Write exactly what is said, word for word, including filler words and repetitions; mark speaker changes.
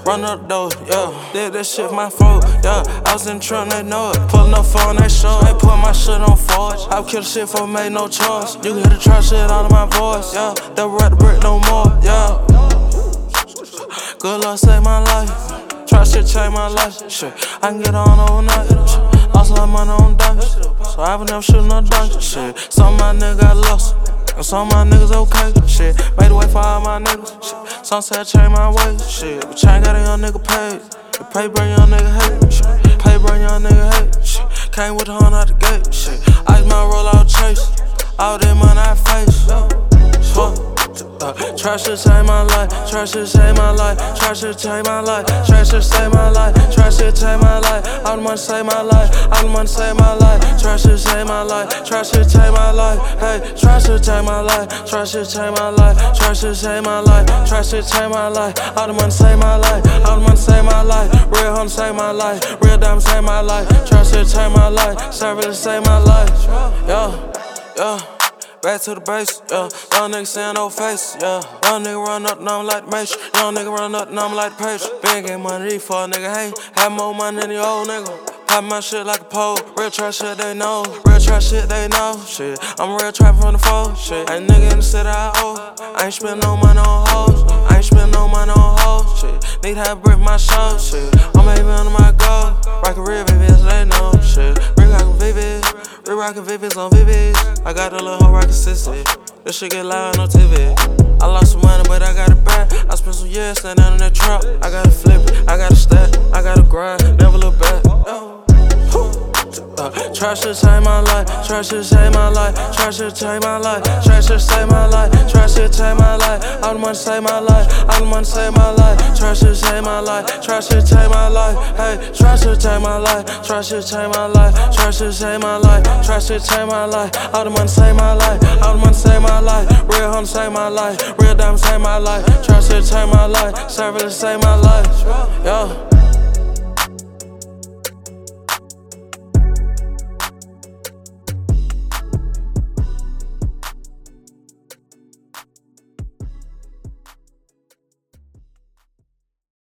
Speaker 1: run up though, yeah. Did that shit my fault, yeah. I was in the trunk, they know it. Pullin' up phone, they show it. They put my shit on forge. I kill shit for made no choice. You can hear the trap shit out of my voice, yeah. Never rap the brick no more, yeah. Good luck save my life. Try shit change my life. Shit, I can get on overnight. Shit, lost a lot of money on dice. So I been never shooting no dice. Shit, some of my niggas got lost. And some of my niggas okay. Shit, made a way for all my niggas. Shit, some say I change my ways. Shit, but chain got a young nigga paid. The pay bring young nigga hate. Shit, pay bring young nigga hate. Shit, came with the horn out the gate. Shit, ice my roll out chase. All that money I face. Fuck. Uh, try shit save my life, try shit save my life, try shit change my life, try shit save my life, try shit change my life, all the money save my life, all the money save my life, try shit save my life, try shit change my life, hey, try shit change my life, try shit change my life, try shit save my life, try shit change my life, all the money save my life, all the money save my life, real honey save my life, real diamond save my life, try shit change my life, service save my life, yeah, yeah. Back to the base, yeah. Young nigga saying no face, yeah. Young nigga run up, numb like the Matrix. Young nigga run up, numb like the Patriots. Big game money, these fuck nigga hate. Have more money than the old nigga. Pop my shit like a pole. Real trap shit they know. Real trap shit they know. Shit, I'm a real trap from the foe. Shit, ain't nigga in the city I owe. I ain't spend no money on hoes. I ain't spend no money on hoes. Shit, need to have brick my show. Shit, I'm even under my goal. Rockin' real Vivi's, they know. Shit, Rick rockin' Vivi's. Rick rockin' Vivi's on Vivi's. I got a little hoe rockin' sissy. This shit get loud on T V. I lost some money, but I got it back. I spent some years standing down in that trap. I gotta flip it, I gotta stack, I gotta grind, never look back. Uh, try shit change my life, try shit change my life, try shit change my life, try shit save my life, try shit change my life, all the money save my life, all the money save my life, try shit change my life, try shit change my life, hey, try shit change my life, try shit change my life, try shit change my life, try shit change my life, all the money save my life, all the money save my life, real honey save my life, real diamond save my life, try shit change my life, service save my life, yeah.